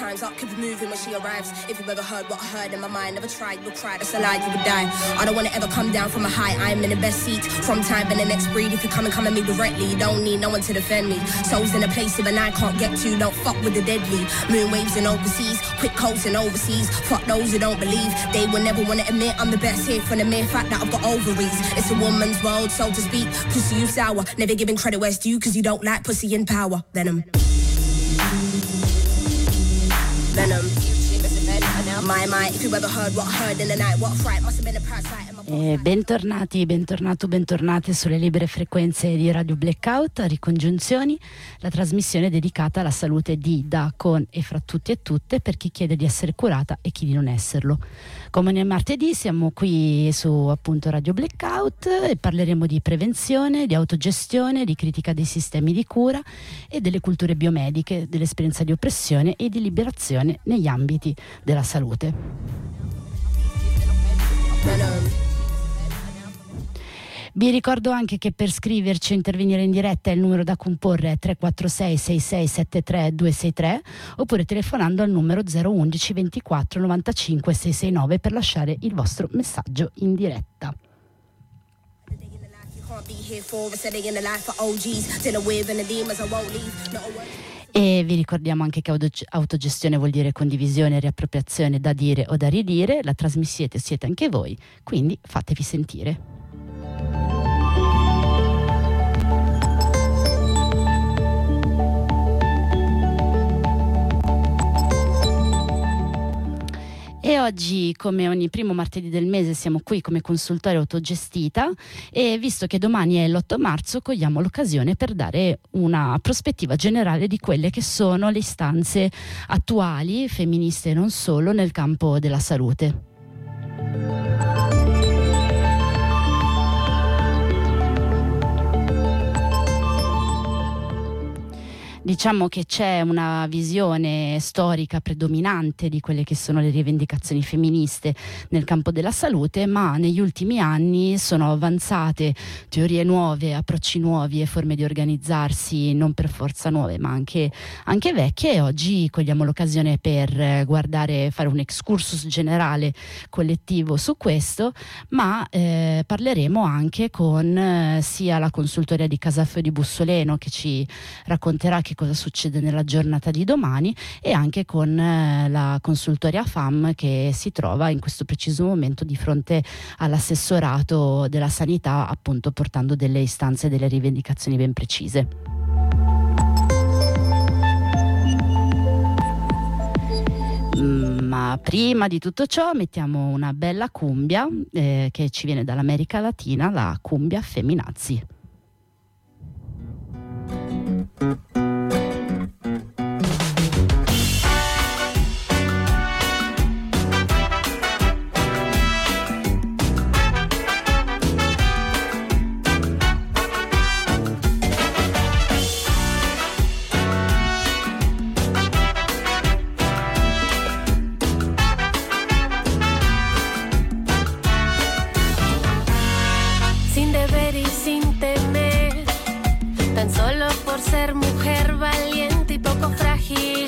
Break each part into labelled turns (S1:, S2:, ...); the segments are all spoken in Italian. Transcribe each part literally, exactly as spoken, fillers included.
S1: time's up, keep it moving when she arrives. If you ever heard what I heard in my mind, never tried, you'll cry, that's a lie, you would die. I don't wanna ever come down from a high, I'm in the best seat. From time and the next breed, if you come and come at me directly, you don't need no one to defend me. Souls in a place even I can't get to, don't fuck with the deadly. Moon waves and overseas, quick coats and overseas. Fuck those who don't believe, they will never wanna admit I'm the best here from the mere fact that I've got ovaries. It's a woman's world, so to speak, pussy you sour. Never giving credit where it's due, cause you don't like pussy in power. Venom. Venom. My, my, if you ever heard what I heard in the night, what a fright, must have been a parasite.
S2: Eh, bentornati, bentornato, bentornate sulle libere frequenze di Radio Blackout, Ricongiunzioni, la trasmissione dedicata alla salute di, da, con e fra tutti e tutte per chi chiede di essere curata e chi di non esserlo. Come ogni martedì siamo qui su appunto Radio Blackout e parleremo di prevenzione, di autogestione, di critica dei sistemi di cura e delle culture biomediche, dell'esperienza di oppressione e di liberazione negli ambiti della salute. Vi ricordo anche che per scriverci e intervenire in diretta il numero da comporre è tre quattro sei sei sei sette tre due sei tre oppure telefonando al numero zero uno uno ventiquattro novantacinque seicentosessantanove per lasciare il vostro messaggio in diretta. E vi ricordiamo anche che autogestione vuol dire condivisione, riappropriazione, da dire o da ridire. La trasmissione siete anche voi, quindi fatevi sentire. E oggi, come ogni primo martedì del mese, siamo qui come consultorio autogestita e visto che domani è l'otto marzo, cogliamo l'occasione per dare una prospettiva generale di quelle che sono le istanze attuali, femministe e non solo, nel campo della salute. Diciamo che c'è una visione storica predominante di quelle che sono le rivendicazioni femministe nel campo della salute, ma negli ultimi anni sono avanzate teorie nuove, approcci nuovi e forme di organizzarsi non per forza nuove ma anche, anche vecchie, e oggi cogliamo l'occasione per guardare, fare un excursus generale collettivo su questo, ma eh, parleremo anche con eh, sia la consultoria di Casaffio di Bussoleno che ci racconterà che cosa succede nella giornata di domani e anche con eh, la consultoria F A M che si trova in questo preciso momento di fronte all'assessorato della sanità, appunto portando delle istanze e delle rivendicazioni ben precise. Ma prima di tutto ciò mettiamo una bella cumbia eh, che ci viene dall'America Latina, la cumbia Feminazi.
S3: Ser mujer valiente y poco frágil,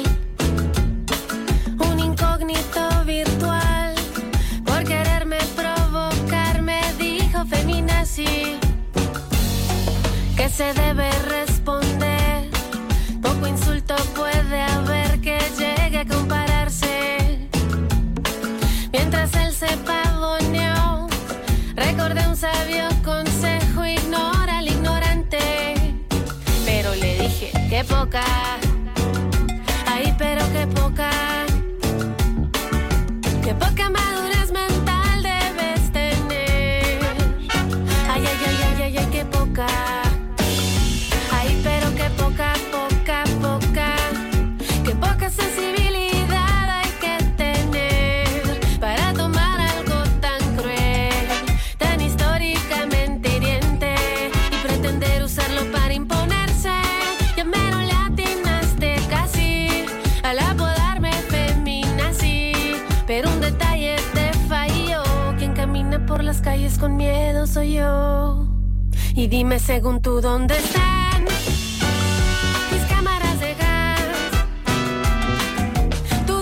S3: un incógnito virtual, por quererme provocar me dijo feminazi, que se debe responder, poco insulto puede haber que llegue a compararse, mientras él se pavoneó, recordé un sabio consejo, ignora al ignorante. Pero le dije, qué poca, ay, pero qué poca, qué poca madurez mental debes tener. Ay, ay, ay, ay, ay, ay, qué poca, ay, pero qué poca, poca, poca, qué poca sensibilidad hay que tener para tomar algo tan cruel, tan históricamente hiriente y pretender usarlo para imponer. Pero un detalle te falló, quien camina por las calles con miedo soy yo. Y dime según tú dónde están mis cámaras de gas, tu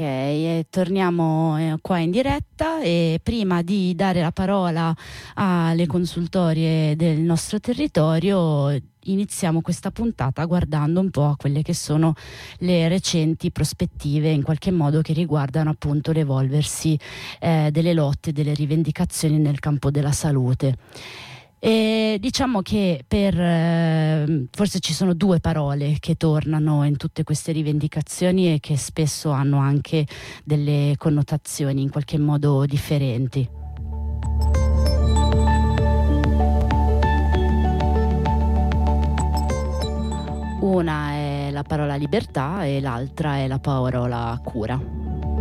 S2: e torniamo eh, qua in diretta, e prima di dare la parola alle consultorie del nostro territorio iniziamo questa puntata guardando un po' a quelle che sono le recenti prospettive, in qualche modo, che riguardano appunto l'evolversi eh, delle lotte, delle rivendicazioni nel campo della salute. E diciamo che per eh, forse ci sono due parole che tornano in tutte queste rivendicazioni e che spesso hanno anche delle connotazioni in qualche modo differenti. Una è la parola libertà e l'altra è la parola cura.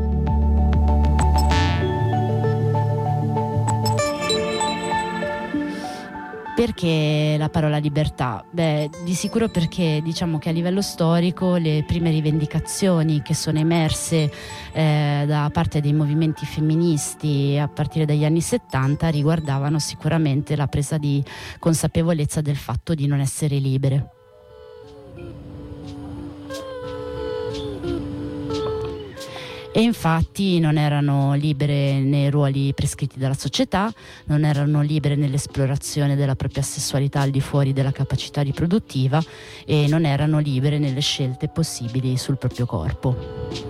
S2: Perché la parola libertà? Beh, di sicuro perché diciamo che a livello storico le prime rivendicazioni che sono emerse eh, da parte dei movimenti femministi a partire dagli anni settanta riguardavano sicuramente la presa di consapevolezza del fatto di non essere libere. E infatti non erano libere nei ruoli prescritti dalla società, non erano libere nell'esplorazione della propria sessualità al di fuori della capacità riproduttiva e non erano libere nelle scelte possibili sul proprio corpo.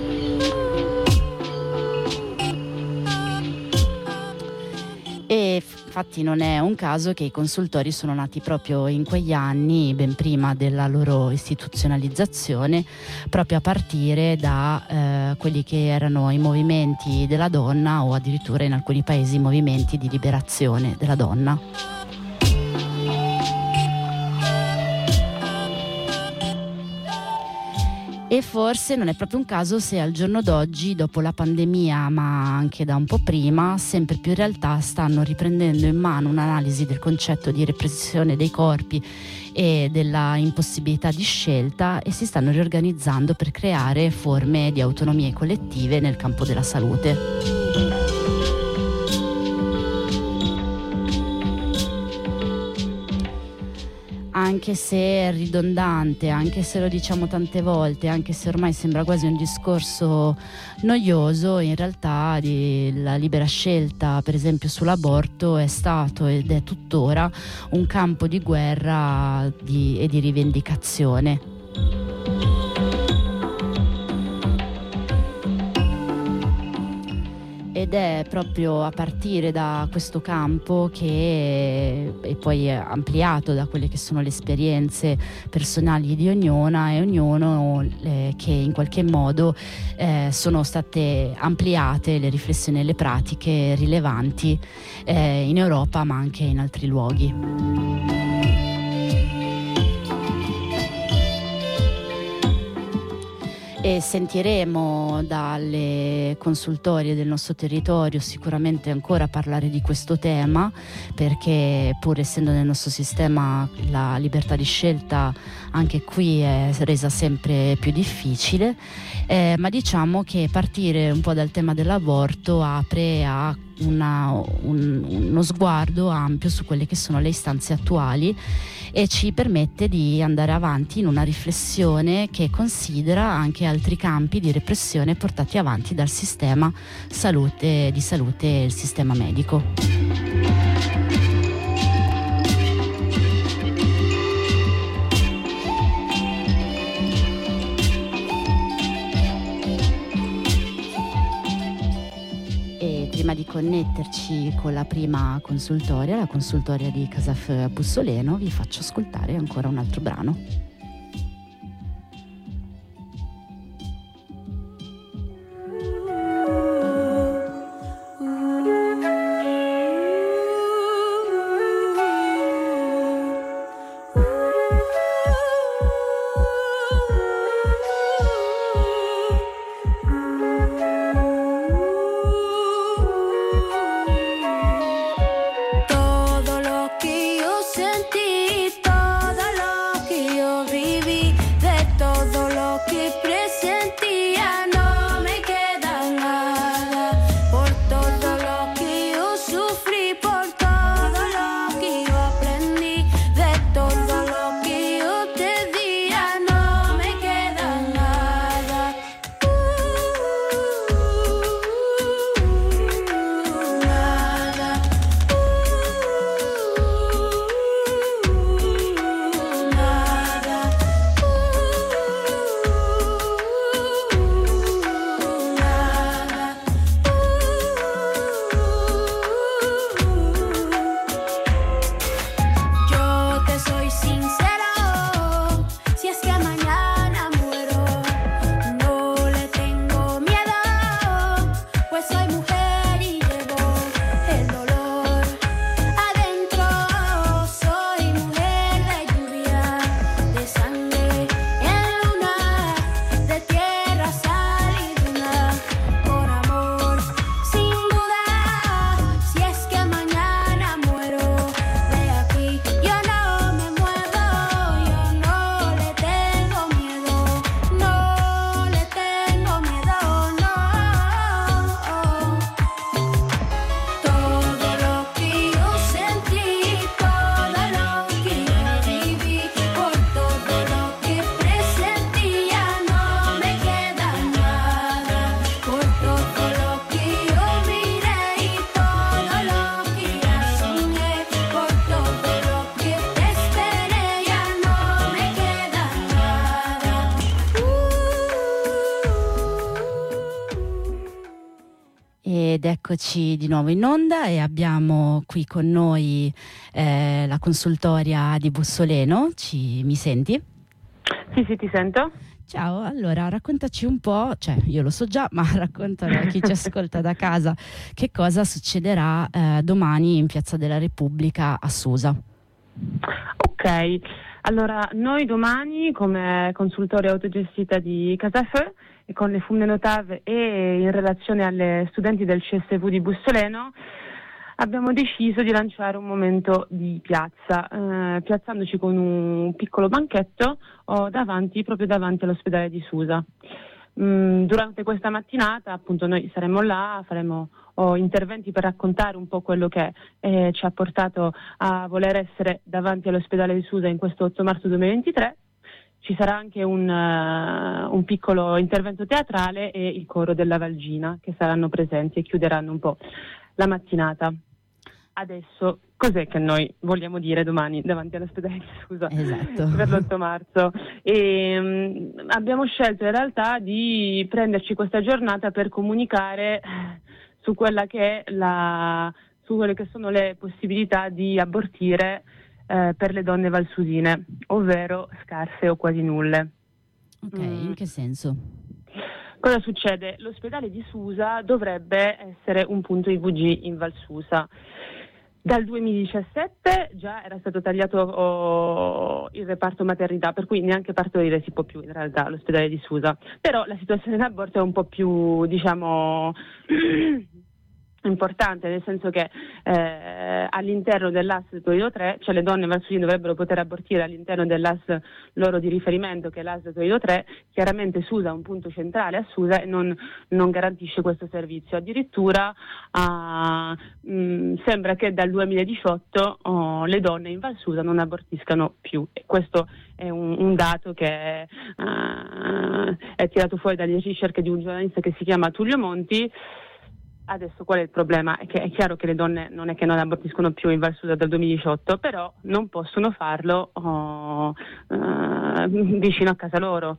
S2: E infatti non è un caso che i consultori sono nati proprio in quegli anni, ben prima della loro istituzionalizzazione, proprio a partire da eh, quelli che erano i movimenti della donna, o addirittura in alcuni paesi i movimenti di liberazione della donna. E forse non è proprio un caso se al giorno d'oggi, dopo la pandemia ma anche da un po' prima, sempre più realtà stanno riprendendo in mano un'analisi del concetto di repressione dei corpi e della impossibilità di scelta, e si stanno riorganizzando per creare forme di autonomie collettive nel campo della salute. Anche se è ridondante, anche se lo diciamo tante volte, anche se ormai sembra quasi un discorso noioso, in realtà di, la libera scelta, per esempio sull'aborto, è stato ed è tuttora un campo di guerra di, e di rivendicazione. Ed è proprio a partire da questo campo che è poi ampliato da quelle che sono le esperienze personali di ognuna e ognuno eh, che in qualche modo eh, sono state ampliate le riflessioni e le pratiche rilevanti eh, in Europa ma anche in altri luoghi. E sentiremo dalle consultorie del nostro territorio sicuramente ancora parlare di questo tema, perché pur essendo nel nostro sistema la libertà di scelta anche qui è resa sempre più difficile, eh, ma diciamo che partire un po' dal tema dell'aborto apre a Una, un, uno sguardo ampio su quelle che sono le istanze attuali e ci permette di andare avanti in una riflessione che considera anche altri campi di repressione portati avanti dal sistema salute, di salute e il sistema medico. Prima di connetterci con la prima consultoria, la consultoria di Casaf Bussoleno, vi faccio ascoltare ancora un altro brano.
S3: Todo lo que yo sentí, todo lo que yo
S2: Ed eccoci di nuovo in onda e abbiamo qui con noi eh, la consultoria di Bussoleno. Ci, mi senti?
S4: Sì, sì, ti sento.
S2: Ciao, allora raccontaci un po', cioè io lo so già, ma raccontalo a chi ci ascolta da casa, che cosa succederà eh, domani in Piazza della Repubblica a Susa.
S4: Ok, allora noi domani come consultoria autogestita di Casafeu e con le Fumne Notave e in relazione alle studenti del C S V di Bussoleno abbiamo deciso di lanciare un momento di piazza, eh, piazzandoci con un piccolo banchetto oh, davanti, proprio davanti all'ospedale di Susa. Mm, durante questa mattinata appunto noi saremo là, faremo oh, interventi per raccontare un po' quello che eh, ci ha portato a voler essere davanti all'ospedale di Susa in questo otto marzo duemilaventitré. Ci sarà anche un, uh, un piccolo intervento teatrale e il coro della Valgina che saranno presenti e chiuderanno un po' la mattinata. Adesso, cos'è che noi vogliamo dire domani davanti all'ospedale di Susa
S2: esatto.
S4: per l'otto marzo? E, um, abbiamo scelto in realtà di prenderci questa giornata per comunicare su quella che è la, su quelle che sono le possibilità di abortire eh, per le donne valsusine, ovvero scarse o quasi nulle.
S2: Ok,
S4: mm.
S2: in che senso?
S4: Cosa succede? L'ospedale di Susa dovrebbe essere un punto I V G in Val Susa. Dal duemiladiciassette già era stato tagliato oh, il reparto maternità, per cui neanche partorire si può più in realtà all'ospedale di Susa. Però la situazione dell'aborto è un po' più, diciamo, importante, nel senso che eh, all'interno dell'A S Torino tre, cioè le donne valsusine dovrebbero poter abortire all'interno dell'A S loro di riferimento, che è l'A S Torino tre. Chiaramente Susa è un punto centrale a Susa e non, non garantisce questo servizio. Addirittura ah, mh, sembra che dal duemiladiciotto oh, le donne in Val Susa non abortiscano più, e questo è un, un dato che uh, è tirato fuori dalle ricerche di un giornalista che si chiama Tullio Monti. Adesso qual è il problema? È che è chiaro che le donne non è che non abortiscono più in Val Susa dal duemiladiciotto, però non possono farlo oh, uh, vicino a casa loro.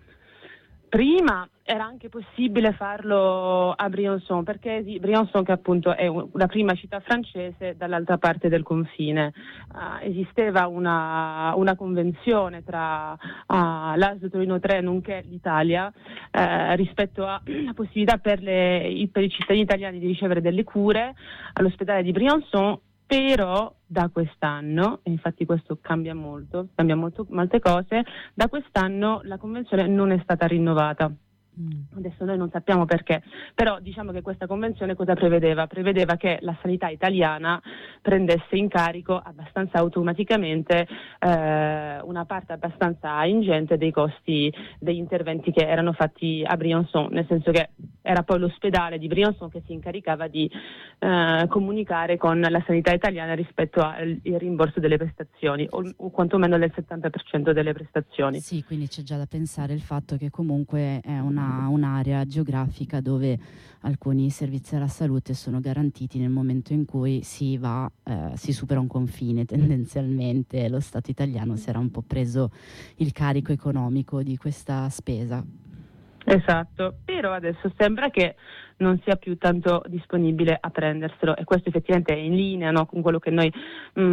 S4: Prima era anche possibile farlo a Briançon, perché Briançon, che appunto è la prima città francese dall'altra parte del confine, uh, esisteva una, una convenzione tra uh, l'A S D Torino tre nonché l'Italia uh, rispetto alla possibilità per, le, per i cittadini italiani di ricevere delle cure all'ospedale di Briançon. Però da quest'anno, e infatti questo cambia molto, cambia molto molte cose, da quest'anno la convenzione non è stata rinnovata. Mm. Adesso noi non sappiamo perché, però diciamo che questa convenzione cosa prevedeva? Prevedeva che la sanità italiana prendesse in carico abbastanza automaticamente eh, una parte abbastanza ingente dei costi degli interventi che erano fatti a Briançon, nel senso che era poi l'ospedale di Briançon che si incaricava di eh, comunicare con la sanità italiana rispetto al rimborso delle prestazioni, o, o quantomeno del settanta per cento delle prestazioni.
S2: Sì, quindi c'è già da pensare il fatto che comunque è una un'area geografica dove alcuni servizi della salute sono garantiti nel momento in cui si va, eh, si supera un confine. Tendenzialmente lo Stato italiano si era un po' preso il carico economico di questa spesa.
S4: Esatto, però adesso sembra che non sia più tanto disponibile a prenderselo, e questo effettivamente è in linea, no, con quello che noi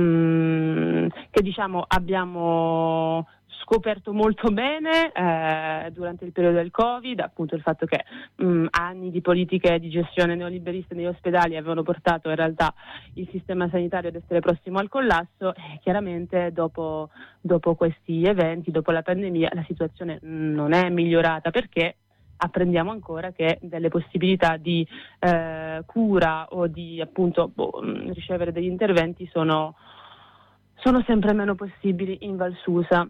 S4: mm, che diciamo abbiamo scoperto molto bene eh, durante il periodo del Covid, appunto il fatto che mh, anni di politiche di gestione neoliberiste negli ospedali avevano portato in realtà il sistema sanitario ad essere prossimo al collasso, e chiaramente dopo, dopo questi eventi, dopo la pandemia, la situazione non è migliorata, perché apprendiamo ancora che delle possibilità di eh, cura o di appunto boh, ricevere degli interventi sono sono sempre meno possibili in Val Susa.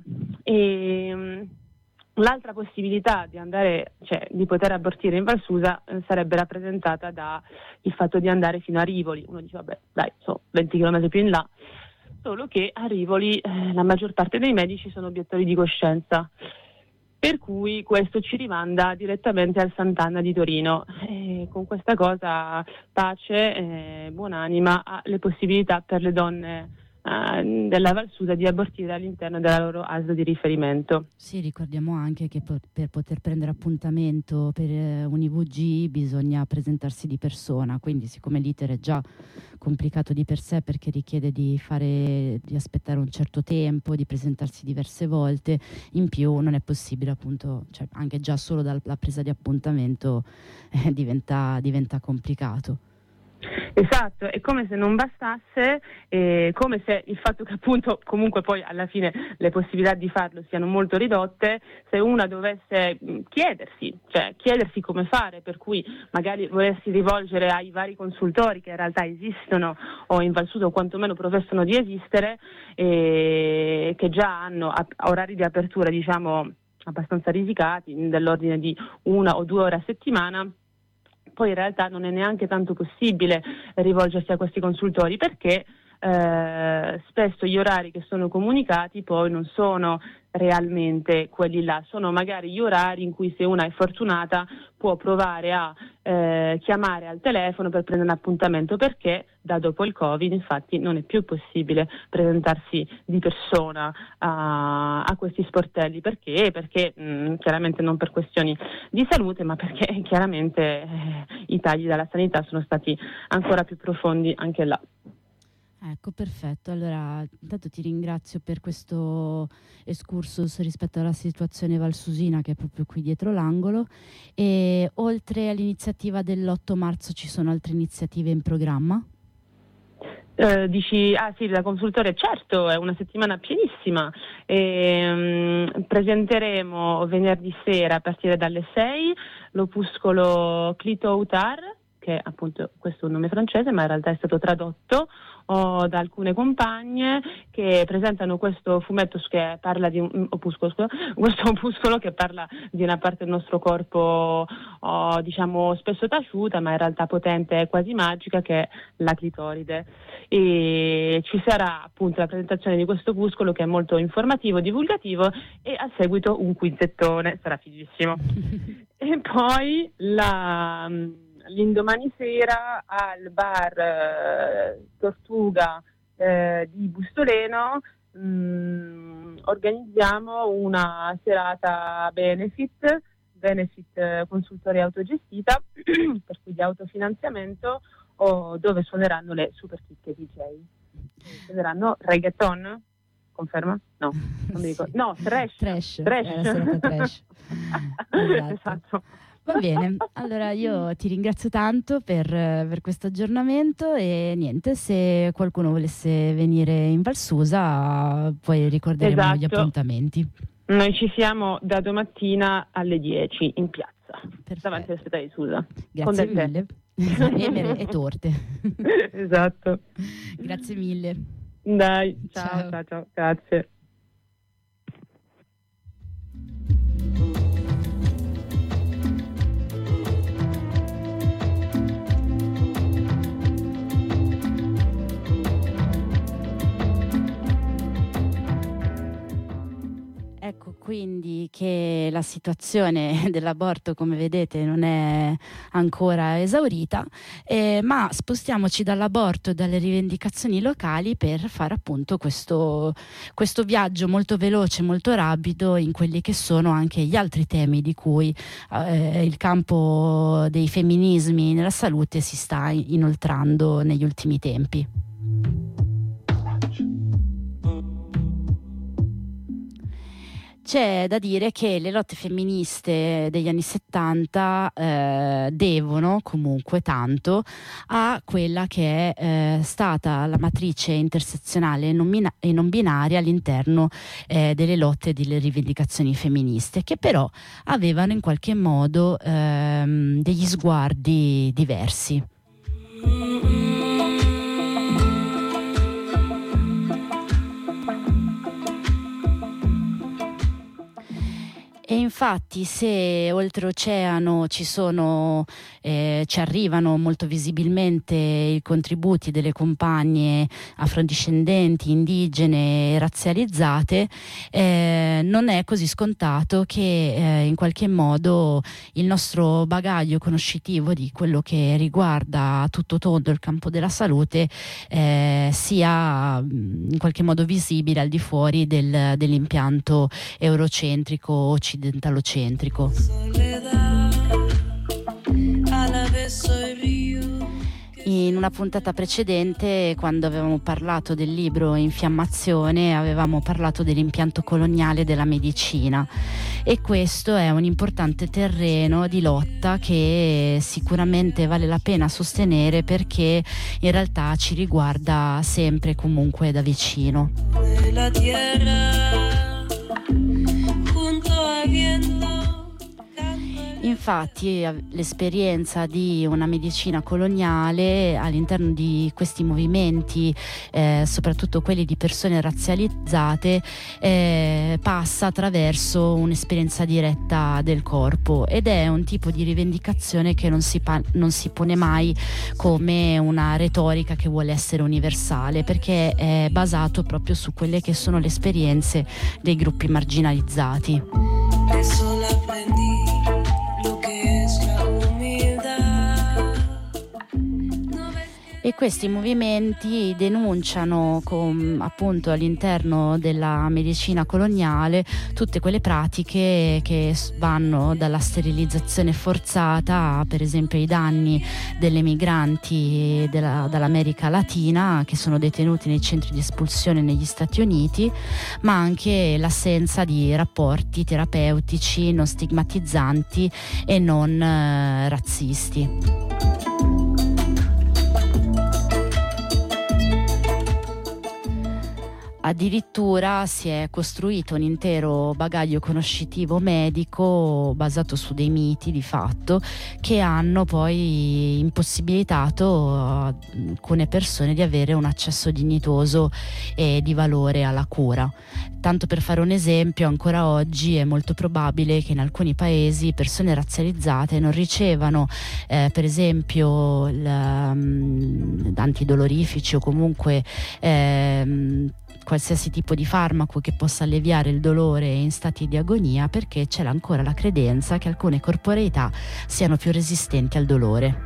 S4: E um, l'altra possibilità di andare, cioè di poter abortire in Val Susa eh, sarebbe rappresentata da il fatto di andare fino a Rivoli. Uno dice vabbè, dai, sono venti chilometri più in là, solo che a Rivoli eh, la maggior parte dei medici sono obiettori di coscienza, per cui questo ci rimanda direttamente al Sant'Anna di Torino, e con questa cosa pace e buonanima alle possibilità per le donne uh, della Val Susa di abortire all'interno della loro A S L di riferimento.
S2: Sì, ricordiamo anche che po- per poter prendere appuntamento per eh, un I V G bisogna presentarsi di persona, quindi siccome l'iter è già complicato di per sé perché richiede di fare di aspettare un certo tempo, di presentarsi diverse volte, in più non è possibile appunto, cioè anche già solo dalla presa di appuntamento eh, diventa, diventa complicato.
S4: Esatto, è come se non bastasse, eh, come se il fatto che appunto comunque poi alla fine le possibilità di farlo siano molto ridotte, se una dovesse mh, chiedersi, cioè chiedersi come fare, per cui magari volessi rivolgere ai vari consultori che in realtà esistono o in Val Susa o quantomeno professano di esistere, eh, che già hanno ap- orari di apertura diciamo abbastanza risicati, dell'ordine di una o due ore a settimana, poi in realtà non è neanche tanto possibile rivolgersi a questi consultori perché eh, spesso gli orari che sono comunicati poi non sono realmente quelli là, sono magari gli orari in cui se una è fortunata può provare a eh, chiamare al telefono per prendere un appuntamento, perché da dopo il Covid infatti non è più possibile presentarsi di persona a, a questi sportelli. Perché? Perché mh, chiaramente non per questioni di salute, ma perché chiaramente eh, i tagli dalla sanità sono stati ancora più profondi anche là.
S2: Ecco, perfetto. Allora, intanto ti ringrazio per questo excursus rispetto alla situazione valsusina che è proprio qui dietro l'angolo. E oltre all'iniziativa dell'otto marzo ci sono altre iniziative in programma?
S4: Eh, dici, ah sì, la consultoria, certo, è una settimana pienissima. E, um, presenteremo venerdì sera a partire dalle sei l'opuscolo Clito Autar, che appunto questo è un nome francese ma in realtà è stato tradotto o da alcune compagne che presentano questo fumetto che parla di un opuscolo, scusa, questo opuscolo che parla di una parte del nostro corpo oh, diciamo spesso taciuta ma in realtà potente e quasi magica, che è la clitoride. E ci sarà appunto la presentazione di questo opuscolo che è molto informativo, divulgativo, e a seguito un quizzettone, sarà fighissimo. E poi la l'indomani sera al bar eh, Tortuga eh, di Bustoleno mh, organizziamo una serata benefit, benefit eh, consultoria autogestita, per cui di autofinanziamento, o dove suoneranno le super chicche D J. Suoneranno reggaeton? Conferma? No, non mi ricordo. No, trash.
S2: Trash.
S4: Trash.
S2: È la serata trash. Esatto.
S4: Esatto.
S2: Va bene, allora io ti ringrazio tanto per, per questo aggiornamento e niente, se qualcuno volesse venire in Val Susa poi ricorderemo
S4: esatto.
S2: gli appuntamenti.
S4: Noi ci siamo da domattina alle dieci in piazza,
S2: Perfetto.
S4: Davanti all'ospedale di Susa.
S2: Grazie mille. e, mere- e torte.
S4: Esatto.
S2: Grazie mille.
S4: Dai, ciao,
S2: Ciao.
S4: ciao, ciao, grazie.
S2: Ecco quindi che la situazione dell'aborto, come vedete, non è ancora esaurita, eh, ma spostiamoci dall'aborto e dalle rivendicazioni locali per fare appunto questo, questo viaggio molto veloce, molto rapido in quelli che sono anche gli altri temi di cui eh, il campo dei femminismi nella salute si sta inoltrando negli ultimi tempi. C'è da dire che le lotte femministe degli anni settanta eh, devono comunque tanto a quella che è eh, stata la matrice intersezionale e non, mina- e non binaria all'interno eh, delle lotte e delle rivendicazioni femministe, che però avevano in qualche modo ehm, degli sguardi diversi. E infatti se oltreoceano ci sono, eh, ci arrivano molto visibilmente i contributi delle compagne afrodiscendenti, indigene e razzializzate, eh, non è così scontato che eh, in qualche modo il nostro bagaglio conoscitivo di quello che riguarda tutto tondo il campo della salute eh, sia in qualche modo visibile al di fuori del, dell'impianto eurocentrico occidentale occidentalocentrico. In una puntata precedente, quando avevamo parlato del libro Infiammazione, avevamo parlato dell'impianto coloniale della medicina, e questo è un importante terreno di lotta che sicuramente vale la pena sostenere, perché in realtà ci riguarda sempre e comunque da vicino. La tierra. Infatti l'esperienza di una medicina coloniale all'interno di questi movimenti, eh, soprattutto quelli di persone razzializzate, eh, passa attraverso un'esperienza diretta del corpo, ed è un tipo di rivendicazione che non si, pa- non si pone mai come una retorica che vuole essere universale, perché è basato proprio su quelle che sono le esperienze dei gruppi marginalizzati. Eso la aprendí. E questi movimenti denunciano con, appunto all'interno della medicina coloniale tutte quelle pratiche che vanno dalla sterilizzazione forzata, per esempio ai danni delle migranti della, dall'America Latina che sono detenuti nei centri di espulsione negli Stati Uniti, ma anche l'assenza di rapporti terapeutici non stigmatizzanti e non eh, razzisti. Addirittura si è costruito un intero bagaglio conoscitivo medico basato su dei miti di fatto, che hanno poi impossibilitato a alcune persone di avere un accesso dignitoso e di valore alla cura. Tanto per fare un esempio, ancora oggi è molto probabile che in alcuni paesi persone razzializzate non ricevano eh, per esempio l, antidolorifici o comunque ehm, qualsiasi tipo di farmaco che possa alleviare il dolore in stati di agonia, perché c'è ancora la credenza che alcune corporeità siano più resistenti al dolore.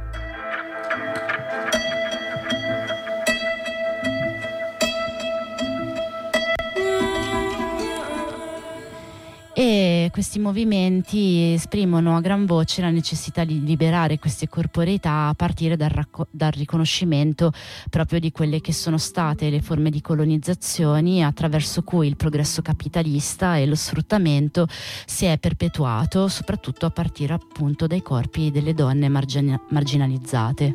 S2: E questi movimenti esprimono a gran voce la necessità di liberare queste corporeità a partire dal, racco- dal riconoscimento proprio di quelle che sono state le forme di colonizzazioni attraverso cui il progresso capitalista e lo sfruttamento si è perpetuato, soprattutto a partire appunto dai corpi delle donne margina- marginalizzate.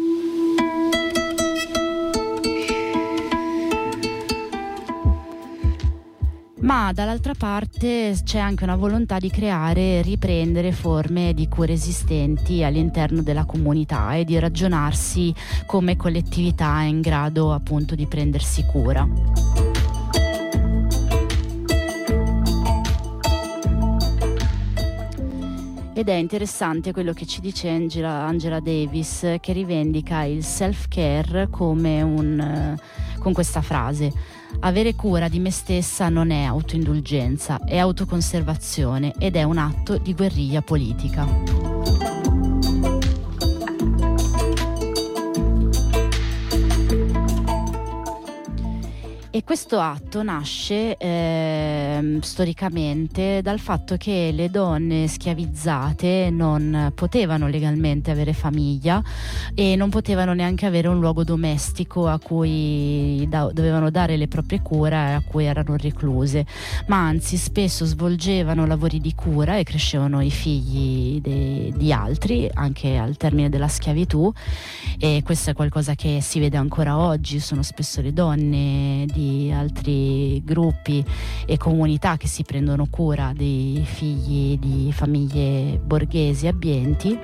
S2: Ma dall'altra parte c'è anche una volontà di creare e riprendere forme di cure esistenti all'interno della comunità e di ragionarsi come collettività in grado appunto di prendersi cura. Ed è interessante quello che ci dice Angela, Angela Davis, che rivendica il self-care come un, con questa frase: avere cura di me stessa non è autoindulgenza, è autoconservazione ed è un atto di guerriglia politica. E questo atto nasce eh, storicamente dal fatto che le donne schiavizzate non potevano legalmente avere famiglia e non potevano neanche avere un luogo domestico a cui da- dovevano dare le proprie cure e a cui erano recluse, ma anzi spesso svolgevano lavori di cura e crescevano i figli de- di altri anche al termine della schiavitù, e questo è qualcosa che si vede ancora oggi. Sono spesso le donne di altri gruppi e comunità che si prendono cura dei figli di famiglie borghesi abbienti.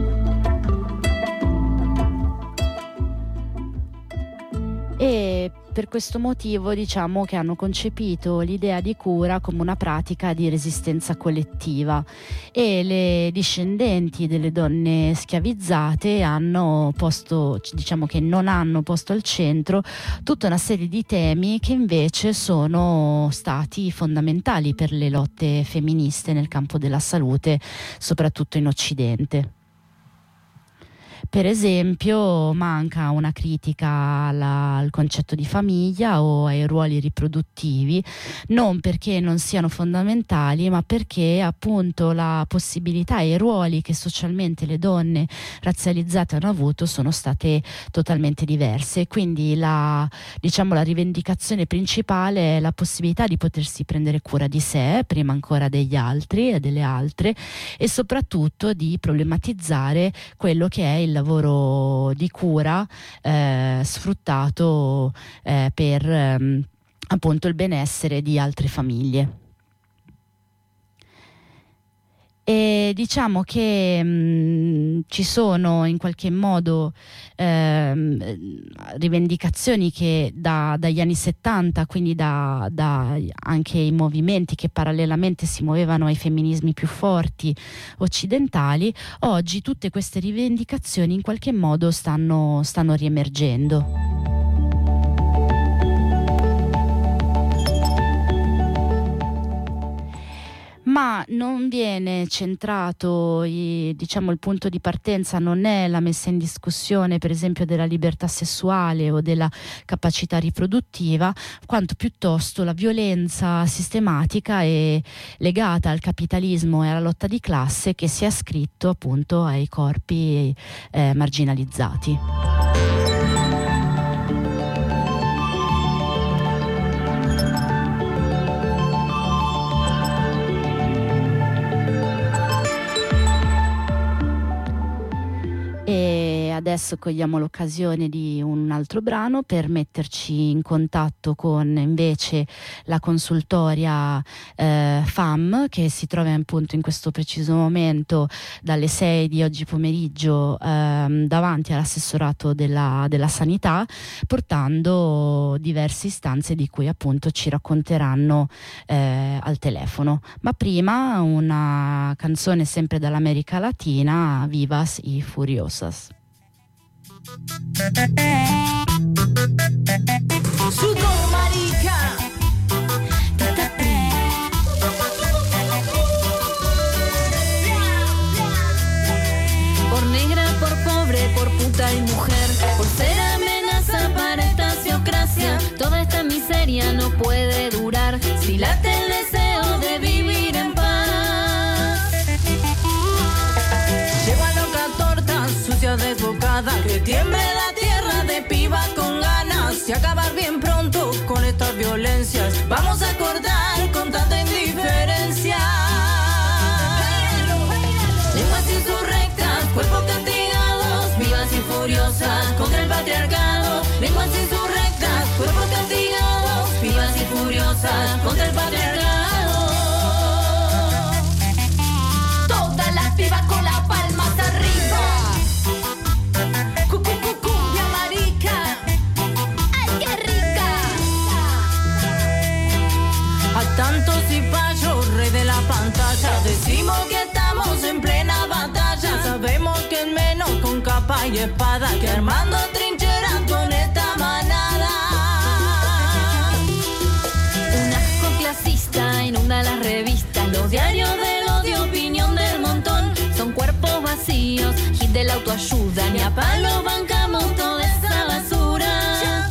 S2: E per questo motivo diciamo che hanno concepito l'idea di cura come una pratica di resistenza collettiva, e le discendenti delle donne schiavizzate hanno posto, diciamo che non hanno posto al centro tutta una serie di temi che invece sono stati fondamentali per le lotte femministe nel campo della salute, soprattutto in Occidente. Per esempio, manca una critica alla, al concetto di famiglia o ai ruoli riproduttivi, non perché non siano fondamentali, ma perché appunto la possibilità e i ruoli che socialmente le donne razzializzate hanno avuto sono state totalmente diverse. Quindi la, diciamo, la rivendicazione principale è la possibilità di potersi prendere cura di sé, prima ancora degli altri e delle altre, e soprattutto di problematizzare quello che è il lavoro di cura eh, sfruttato eh, per ehm, appunto il benessere di altre famiglie. E diciamo che mh, ci sono in qualche modo ehm, rivendicazioni che da, dagli anni settanta, quindi da, da anche i movimenti che parallelamente si muovevano ai femminismi più forti occidentali, oggi tutte queste rivendicazioni in qualche modo stanno, stanno riemergendo. Ma non viene centrato, i, diciamo il punto di partenza non è la messa in discussione per esempio della libertà sessuale o della capacità riproduttiva, quanto piuttosto la violenza sistematica e legata al capitalismo e alla lotta di classe che si è ascritto appunto ai corpi eh, marginalizzati. E adesso cogliamo l'occasione di un altro brano per metterci in contatto con invece la consultoria eh, F A M, che si trova appunto in questo preciso momento dalle sei di oggi pomeriggio eh, davanti all'assessorato della, della sanità, portando diverse istanze di cui appunto ci racconteranno eh, al telefono. Ma prima una canzone sempre dall'America Latina, Vivas y Furiosas.
S5: Su todo, marica. Por negra, por pobre, por puta y mujer, por ser amenaza para esta sociocracia, toda esta miseria no puede durar si late el deseo de vivir en paz. Lleva loca torta, sucia desbocada, que tiemble la tierra de piba con ganas y acabar bien pronto con estas violencias. Vamos a acordar con tanta indiferencia. Lenguas insurrectas, cuerpos castigados, vivas y furiosas contra el patriarcado. Lenguas insurrectas, cuerpos castigados, vivas y furiosas contra el patriarcado. Todas las pibas con las palmas arriba. Cumbia marica, ay qué rica. A tantos cipayos, rey de la pantalla, decimos que estamos en plena batalla. Sabemos que es menos con capa y espada que armando trincheras con esta manada. Un asco clasista inunda las revistas, los diarios del odio, opinión del montón. Son cuerpos vacíos, hit de la autoayuda, ni a palo bancamos toda esa basura.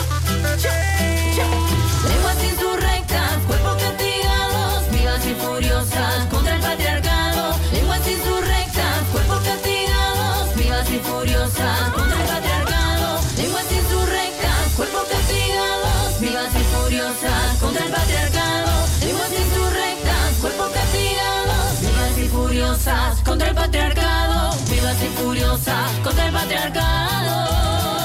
S5: Lenguas insurrectas, cuerpos castigados, vivas y furiosas contra el patriarcado. Lenguas insurrectas, cuerpos castigados, vivas y furiosas contra el patriarcado. Lenguas insurrectas, cuerpos castigados, vivas y furiosas contra el patriarcado. Lenguas insurrectas, cuerpos castigados, vivas y furiosas contra el patriarcado. Vivas y furiosas contra el patriarcado.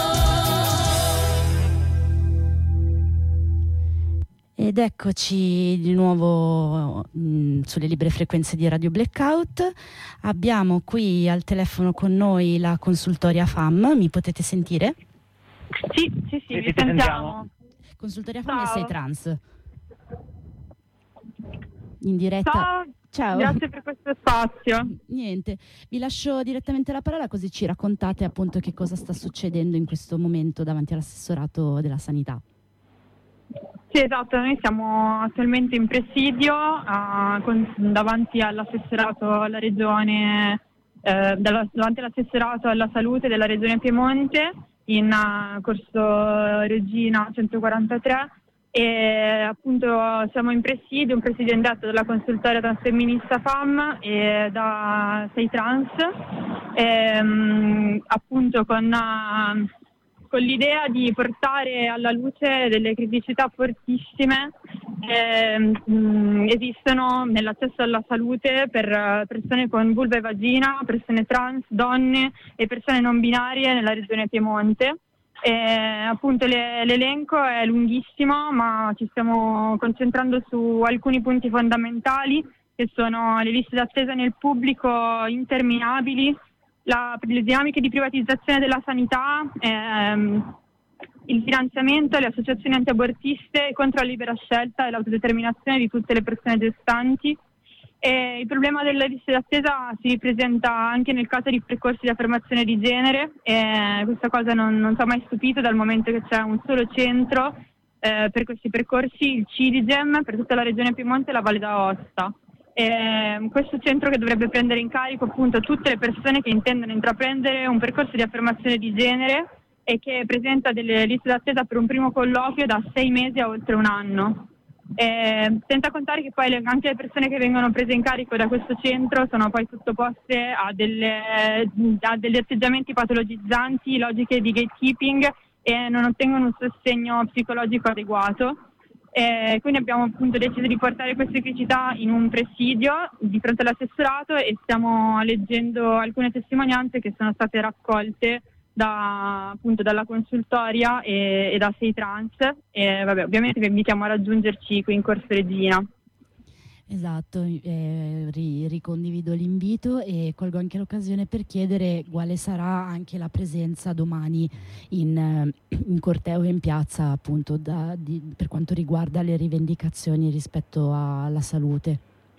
S2: Ed eccoci di nuovo mh, sulle libere frequenze di Radio Blackout. Abbiamo qui al telefono con noi la consultoria F A M. Mi potete sentire?
S6: Sì, sì, sì,
S7: Sì,
S6: vi
S7: sì,
S6: sentiamo.
S2: Consultoria Fam e
S6: Ciao.
S2: Sei Trans. In diretta.
S6: Ciao.
S2: Ciao.
S6: Grazie per questo spazio.
S2: Niente, vi lascio direttamente la parola così ci raccontate appunto che cosa sta succedendo in questo momento davanti all'assessorato della sanità.
S6: Sì, esatto, noi siamo attualmente in presidio uh, con, davanti all'assessorato alla regione, eh, dalla, davanti all'assessorato alla salute della regione Piemonte in uh, corso Regina centoquarantatré. E appunto siamo in presidio, un presidio indetto dalla consultoria transfemminista F A M e da Sei Trans, e, um, appunto con, uh, con l'idea di portare alla luce delle criticità fortissime che um, esistono nell'accesso alla salute per persone con vulva e vagina, persone trans, donne e persone non binarie nella regione Piemonte. E, appunto le, l'elenco è lunghissimo, ma ci stiamo concentrando su alcuni punti fondamentali che sono le liste d'attesa nel pubblico interminabili, la, le dinamiche di privatizzazione della sanità, ehm, il finanziamento, le associazioni antiabortiste contro la libera scelta e l'autodeterminazione di tutte le persone gestanti. E il problema delle liste d'attesa si presenta anche nel caso di percorsi di affermazione di genere, e questa cosa non, non ci ha mai stupito dal momento che c'è un solo centro eh, per questi percorsi, il CIDIGEM, per tutta la regione Piemonte e la Valle d'Aosta. E questo centro che dovrebbe prendere in carico appunto tutte le persone che intendono intraprendere un percorso di affermazione di genere e che presenta delle liste d'attesa per un primo colloquio da sei mesi a oltre un anno. Eh, senza contare che poi le, anche le persone che vengono prese in carico da questo centro sono poi sottoposte a, delle, a degli atteggiamenti patologizzanti, logiche di gatekeeping e non ottengono un sostegno psicologico adeguato. Eh, quindi abbiamo appunto deciso di portare queste criticità in un presidio di fronte all'assessorato e stiamo leggendo alcune testimonianze che sono state raccolte da appunto dalla consultoria e, e da Sei Trans, e vabbè, ovviamente vi invitiamo a raggiungerci qui in Corso Regina.
S2: Esatto, eh, ri- ricondivido l'invito e colgo anche l'occasione per chiedere quale sarà anche la presenza domani in, in corteo e in piazza appunto da, di, per quanto riguarda le rivendicazioni rispetto a, alla salute.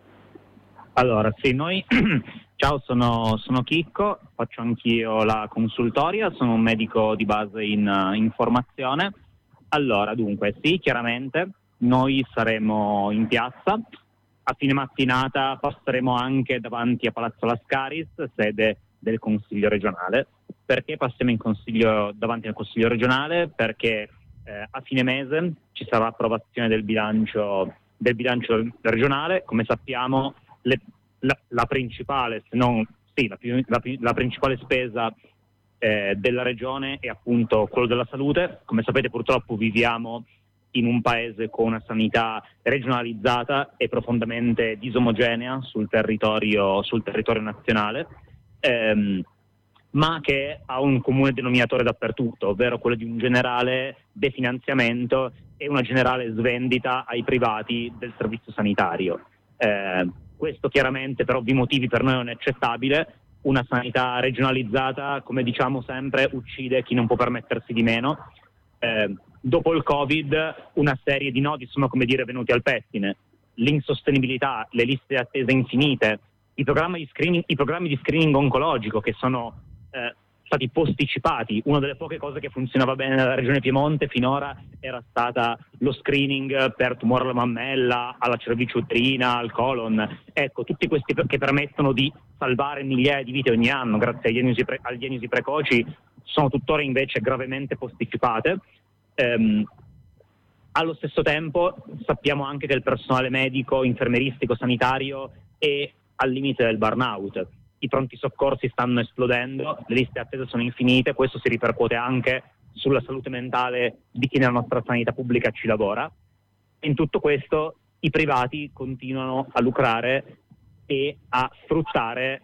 S7: Allora, sì, noi, ciao, sono, sono Chicco, faccio anch'io la consultoria, sono un medico di base in, in formazione. Allora, dunque, sì, chiaramente, noi saremo in piazza, a fine mattinata passeremo anche davanti a Palazzo Lascaris, sede del Consiglio regionale. Perché passiamo in consiglio, davanti al Consiglio regionale? Perché eh, a fine mese ci sarà approvazione del bilancio, del bilancio regionale, come sappiamo. Le, la, la principale, se non sì, la, la, la principale spesa eh, della regione è appunto quello della salute. Come sapete, purtroppo viviamo in un paese con una sanità regionalizzata e profondamente disomogenea sul territorio, sul territorio nazionale, ehm, ma che ha un comune denominatore dappertutto, ovvero quello di un generale definanziamento e una generale svendita ai privati del servizio sanitario. Eh, questo chiaramente per ovvi motivi per noi non è accettabile. Una sanità regionalizzata, come diciamo sempre, uccide chi non può permettersi di meno. Eh, dopo il Covid una serie di nodi sono, come dire, venuti al pettine. L'insostenibilità, le liste di attesa infinite, i programmi di screening, i programmi di screening oncologico che sono eh, stati posticipati. Una delle poche cose che funzionava bene nella regione Piemonte finora era stata lo screening per tumore alla mammella, alla cervice uterina, al colon. Ecco, tutti questi che permettono di salvare migliaia di vite ogni anno grazie agli diagnosi, pre- agli diagnosi precoci sono tuttora invece gravemente posticipate. Ehm, allo stesso tempo sappiamo anche che il personale medico, infermieristico, sanitario è al limite del burnout. I pronti soccorsi stanno esplodendo, le liste attese sono infinite, questo si ripercuote anche sulla salute mentale di chi nella nostra sanità pubblica ci lavora. In tutto questo i privati continuano a lucrare e a sfruttare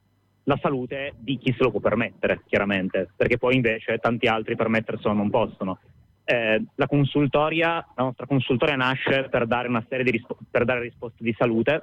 S7: la salute di chi se lo può permettere, chiaramente, perché poi invece tanti altri permetterselo non possono. Eh, la consultoria, la nostra consultoria nasce per dare una serie di rispo- per dare risposte di salute.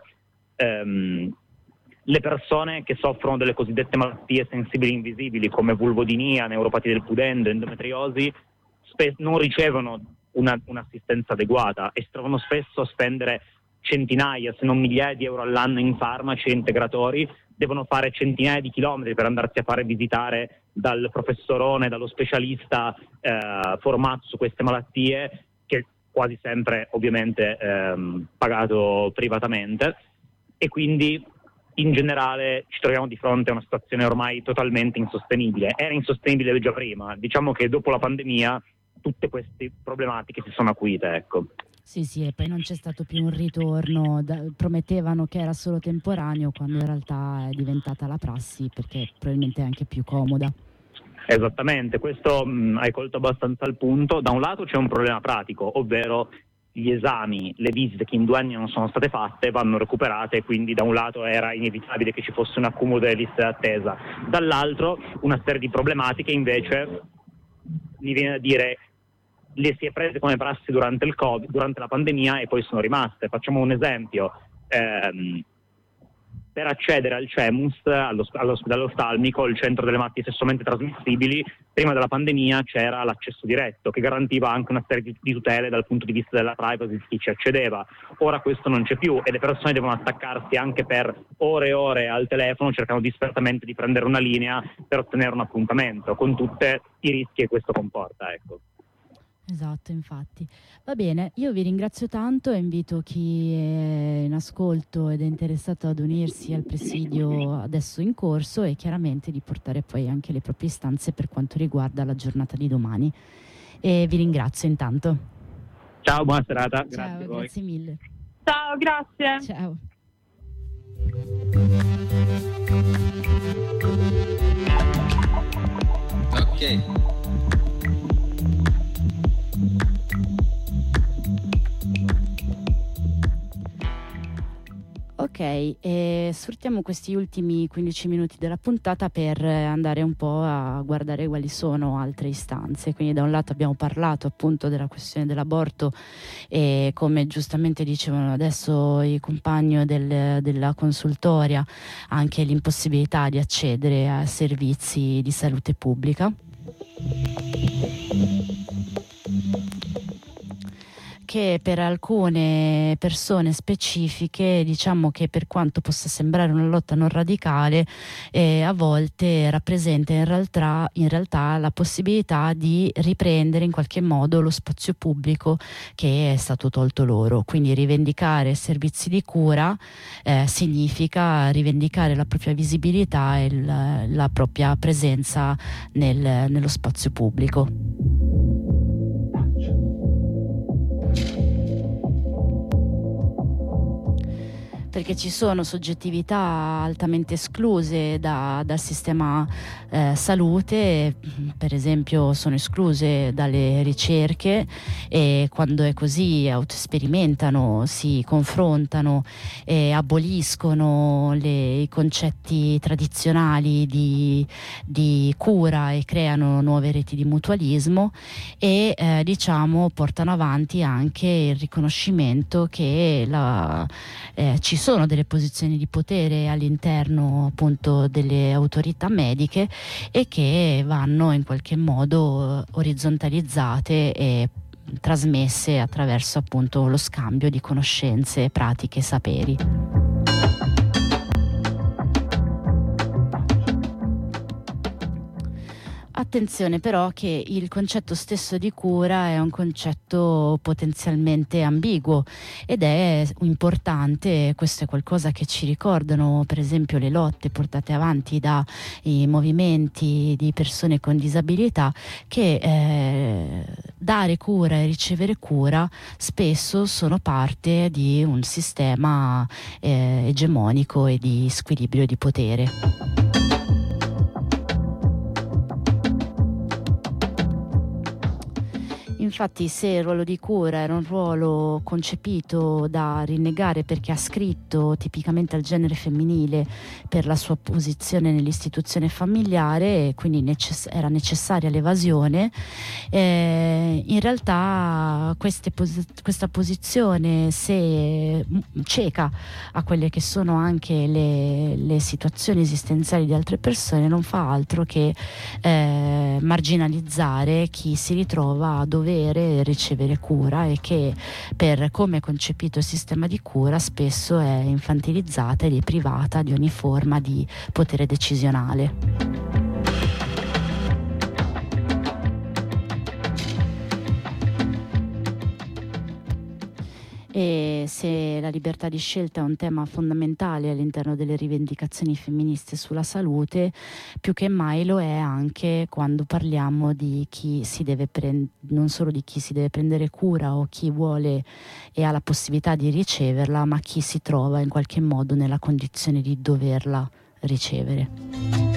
S7: Ehm, le persone che soffrono delle cosiddette malattie sensibili invisibili come vulvodinia, neuropatia del pudendo, endometriosi, spe- non ricevono una, un'assistenza adeguata e si trovano spesso a spendere centinaia, se non migliaia di euro all'anno in farmaci e integratori, devono fare centinaia di chilometri per andarsi a fare visitare dal professorone, dallo specialista eh, formato su queste malattie, che quasi sempre ovviamente ehm, pagato privatamente, e quindi in generale ci troviamo di fronte a una situazione ormai totalmente insostenibile. Era insostenibile già prima, diciamo che dopo la pandemia tutte queste problematiche si sono acuite, ecco.
S2: Sì, sì, e poi non c'è stato più un ritorno, da, promettevano che era solo temporaneo, quando in realtà è diventata la prassi, perché probabilmente è anche più comoda.
S7: Esattamente, questo mh, hai colto abbastanza il punto. Da un lato c'è un problema pratico, ovvero gli esami, le visite che in due anni non sono state fatte vanno recuperate, quindi da un lato era inevitabile che ci fosse un accumulo delle liste d'attesa, dall'altro una serie di problematiche invece mi viene da dire le si è prese come prassi durante il Covid, durante la pandemia, e poi sono rimaste. Facciamo un esempio: ehm, per accedere al CEMUS, allo, all'ospedale oftalmico, il centro delle malattie sessualmente trasmissibili, prima della pandemia c'era l'accesso diretto, che garantiva anche una serie di, di tutele dal punto di vista della privacy di chi ci accedeva. Ora questo non c'è più e le persone devono attaccarsi anche per ore e ore al telefono, cercando disperatamente di prendere una linea per ottenere un appuntamento, con tutti i rischi che questo comporta, ecco.
S2: Esatto, infatti. Va bene, io vi ringrazio tanto e invito chi è in ascolto ed è interessato ad unirsi al presidio adesso in corso, e chiaramente di portare poi anche le proprie istanze per quanto riguarda la giornata di domani. E vi ringrazio intanto.
S7: Ciao, buona serata. Grazie
S2: Ciao,
S7: a voi.
S2: grazie mille.
S6: Ciao, grazie.
S2: Ciao.
S8: Ok.
S2: Ok, e sfruttiamo questi ultimi quindici minuti della puntata per andare un po' a guardare quali sono altre istanze. Quindi da un lato abbiamo parlato appunto della questione dell'aborto e, come giustamente dicevano adesso i compagni del, della consultoria, anche l'impossibilità di accedere a servizi di salute pubblica, che per alcune persone specifiche, diciamo che per quanto possa sembrare una lotta non radicale, eh, a volte rappresenta in realtà, in realtà la possibilità di riprendere in qualche modo lo spazio pubblico che è stato tolto loro. Quindi rivendicare servizi di cura eh, significa rivendicare la propria visibilità e la, la propria presenza nel, nello spazio pubblico. Perché ci sono soggettività altamente escluse da, dal sistema eh, salute, per esempio sono escluse dalle ricerche, e quando è così autosperimentano, si confrontano e aboliscono le, i concetti tradizionali di, di cura e creano nuove reti di mutualismo, e eh, diciamo portano avanti anche il riconoscimento che la, eh, ci sono delle posizioni di potere all'interno appunto delle autorità mediche, e che vanno in qualche modo orizzontalizzate e trasmesse attraverso appunto lo scambio di conoscenze, pratiche e saperi. Attenzione però che il concetto stesso di cura è un concetto potenzialmente ambiguo, ed è importante, questo è qualcosa che ci ricordano per esempio le lotte portate avanti dai movimenti di persone con disabilità, che eh, dare cura e ricevere cura spesso sono parte di un sistema eh, egemonico e di squilibrio di potere. Infatti, se il ruolo di cura era un ruolo concepito da rinnegare perché ascritto tipicamente al genere femminile per la sua posizione nell'istituzione familiare, e quindi necess- era necessaria l'evasione, eh, in realtà queste pos- questa posizione, se cieca a quelle che sono anche le, le situazioni esistenziali di altre persone, non fa altro che eh, marginalizzare chi si ritrova a dover volere ricevere cura e che per come è concepito il sistema di cura spesso è infantilizzata ed è privata di ogni forma di potere decisionale. E se la libertà di scelta è un tema fondamentale all'interno delle rivendicazioni femministe sulla salute, più che mai lo è anche quando parliamo di chi si deve prendere, non solo di chi si deve prendere cura o chi vuole e ha la possibilità di riceverla, ma chi si trova in qualche modo nella condizione di doverla ricevere.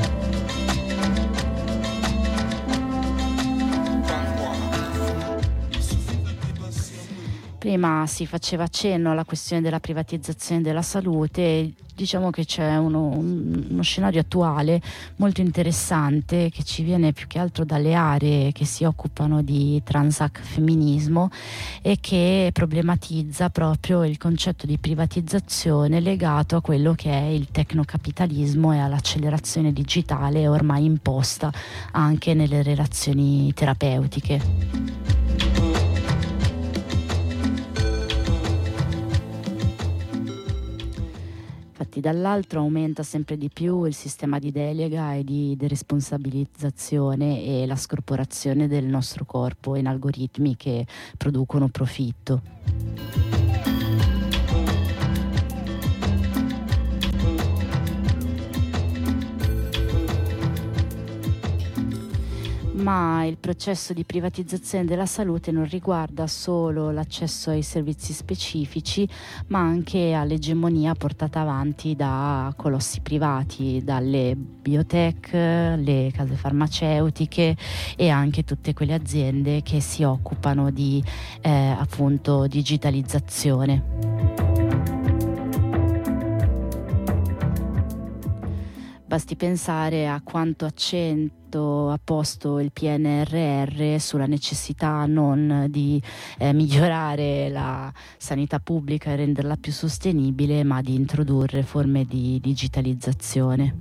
S2: Prima si faceva accenno alla questione della privatizzazione della salute, diciamo che c'è uno, uno scenario attuale molto interessante che ci viene più che altro dalle aree che si occupano di transac femminismo e che problematizza proprio il concetto di privatizzazione legato a quello che è il tecnocapitalismo e all'accelerazione digitale ormai imposta anche nelle relazioni terapeutiche. Dall'altro aumenta sempre di più il sistema di delega e di deresponsabilizzazione e la scorporazione del nostro corpo in algoritmi che producono profitto. Ma il processo di privatizzazione della salute non riguarda solo l'accesso ai servizi specifici, ma anche all'egemonia portata avanti da colossi privati, dalle biotech, le case farmaceutiche e anche tutte quelle aziende che si occupano di eh, appunto digitalizzazione. Basti pensare a quanto accento ha posto il P N R R sulla necessità non di eh, migliorare la sanità pubblica e renderla più sostenibile, ma di introdurre forme di digitalizzazione.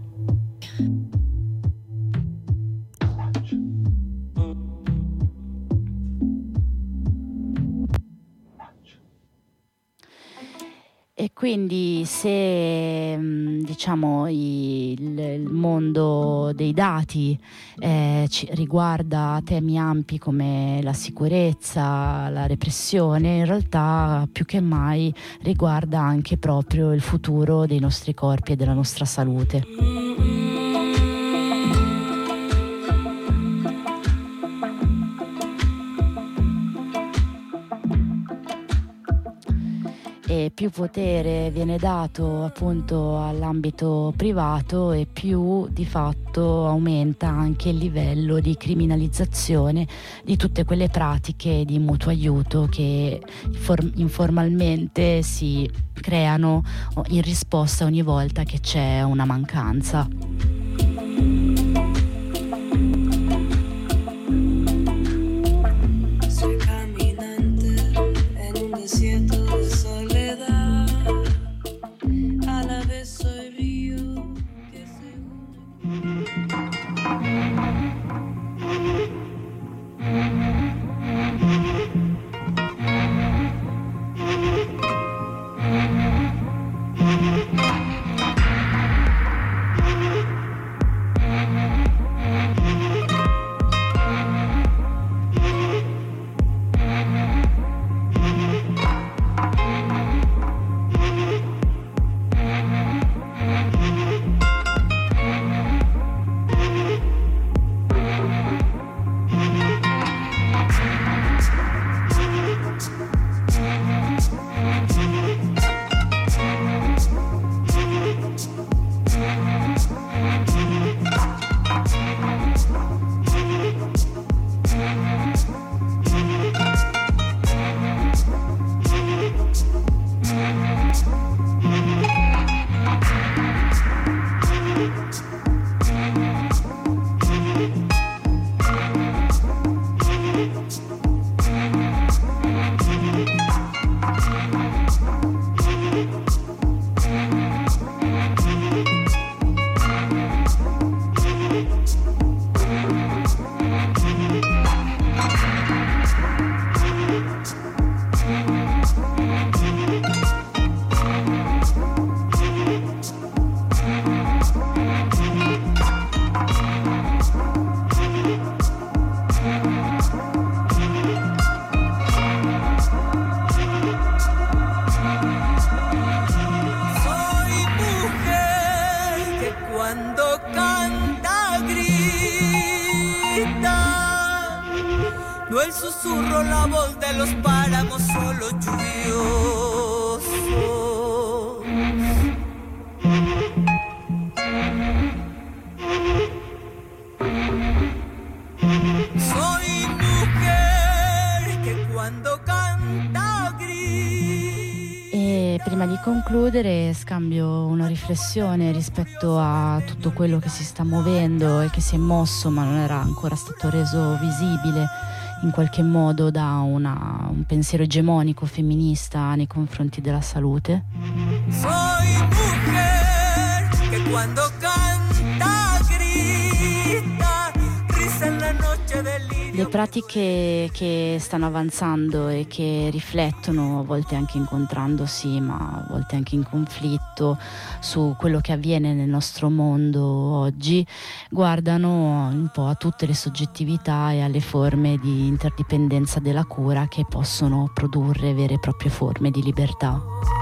S2: E quindi se diciamo il, il mondo dei dati eh, ci riguarda temi ampi come la sicurezza, la repressione, in realtà più che mai riguarda anche proprio il futuro dei nostri corpi e della nostra salute. E più potere viene dato appunto all'ambito privato e più di fatto aumenta anche il livello di criminalizzazione di tutte quelle pratiche di mutuo aiuto che for- informalmente si creano in risposta ogni volta che c'è una mancanza.
S8: susurro, la voz de los páramos solo lluviosos. Soy mujer che quando canta grida.
S2: E prima di concludere scambio una riflessione rispetto a tutto quello che si sta muovendo e che si è mosso ma non era ancora stato reso visibile in qualche modo da una, un pensiero egemonico femminista nei confronti della salute.
S8: Soy mujer che quando canta grita, risa en la noche del lirio.
S2: Le pratiche che stanno avanzando e che riflettono, a volte anche incontrandosi, ma a volte anche in conflitto, su quello che avviene nel nostro mondo oggi, guardano un po' a tutte le soggettività e alle forme di interdipendenza della cura che possono produrre vere e proprie forme di libertà.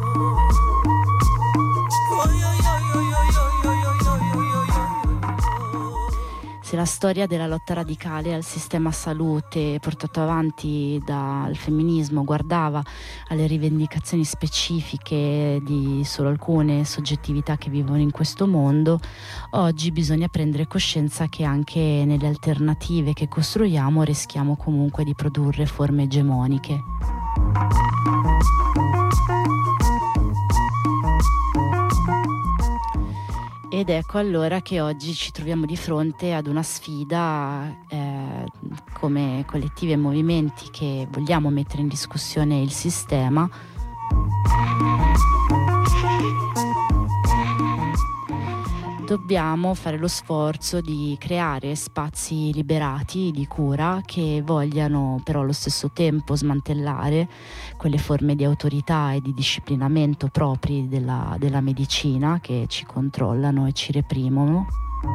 S2: Se la storia della lotta radicale al sistema salute portato avanti dal femminismo guardava alle rivendicazioni specifiche di solo alcune soggettività che vivono in questo mondo, oggi bisogna prendere coscienza che anche nelle alternative che costruiamo rischiamo comunque di produrre forme egemoniche. Ed ecco allora che oggi ci troviamo di fronte ad una sfida eh, come collettivi e movimenti che vogliamo mettere in discussione il sistema. Dobbiamo fare lo sforzo di creare spazi liberati di cura che vogliano però allo stesso tempo smantellare quelle forme di autorità e di disciplinamento propri della, della medicina che ci controllano e ci reprimono.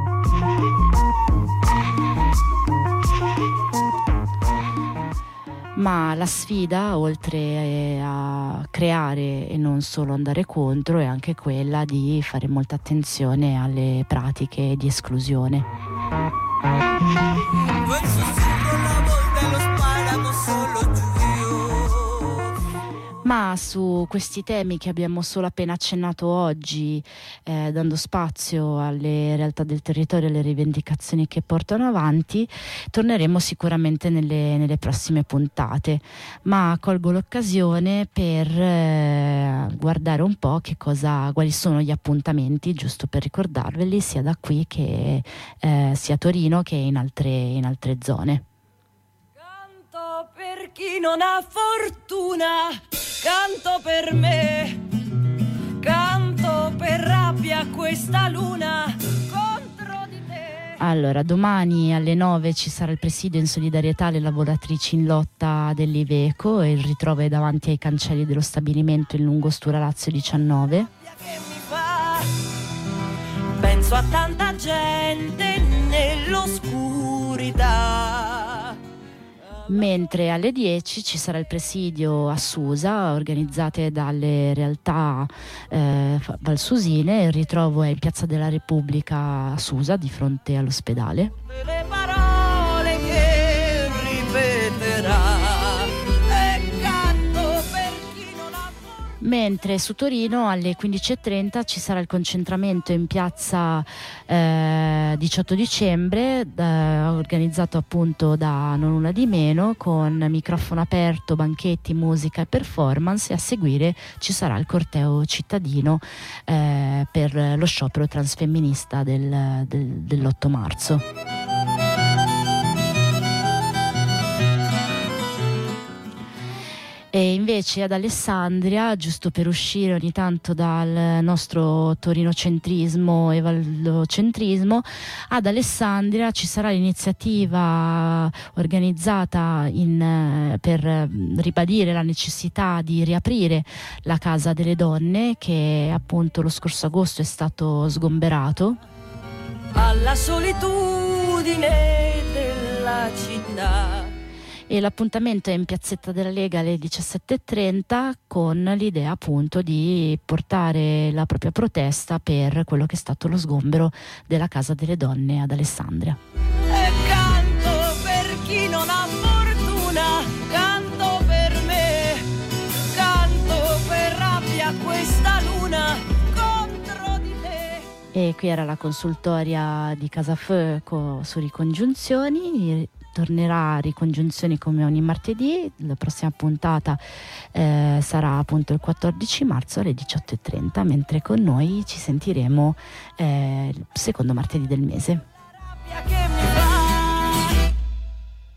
S2: Ma la sfida, oltre a creare e non solo andare contro, è anche quella di fare molta attenzione alle pratiche di esclusione. Ma su questi temi che abbiamo solo appena accennato oggi, eh, dando spazio alle realtà del territorio e alle rivendicazioni che portano avanti, torneremo sicuramente nelle, nelle prossime puntate. Ma colgo l'occasione per eh, guardare un po' che cosa, quali sono gli appuntamenti, giusto per ricordarveli, sia da qui che eh, sia a Torino che in altre, in altre zone.
S8: Per chi non ha fortuna, canto per me, canto per rabbia questa luna contro di te.
S2: Allora, domani alle nove ci sarà il presidio in solidarietà alle lavoratrici in lotta dell'Iveco e il ritrovo è davanti ai cancelli dello stabilimento in Lungostura Lazio diciannove.
S8: Che mi fa, penso a tanta gente nell'oscurità.
S2: Mentre alle dieci ci sarà il presidio a Susa, organizzate dalle realtà eh, valsusine. Il ritrovo è in Piazza della Repubblica a Susa, di fronte all'ospedale.
S8: Le parole che ripeterà e canto per chi non ha.
S2: Mentre su Torino alle quindici e trenta ci sarà il concentramento in piazza eh, diciotto dicembre, da, organizzato appunto da Non Una di Meno, con microfono aperto, banchetti, musica e performance, e a seguire ci sarà il corteo cittadino eh, per lo sciopero transfemminista del, del, dell'otto marzo. E invece ad Alessandria, giusto per uscire ogni tanto dal nostro torinocentrismo e vallocentrismo, ad Alessandria ci sarà l'iniziativa organizzata in, per ribadire la necessità di riaprire la Casa delle Donne, che appunto lo scorso agosto è stato sgomberato.
S8: Alla solitudine della città.
S2: E l'appuntamento è in Piazzetta della Lega alle diciassette e trenta, con l'idea appunto di portare la propria protesta per quello che è stato lo sgombero della Casa delle Donne ad Alessandria.
S8: E canto per chi non ha fortuna,
S2: E qui era la consultoria di Casafeu co- su ricongiunzioni. Tornerà a Ricongiunzioni come ogni martedì. La prossima puntata eh, sarà appunto il quattordici marzo alle diciotto e trenta, mentre con noi ci sentiremo eh, il secondo martedì del mese.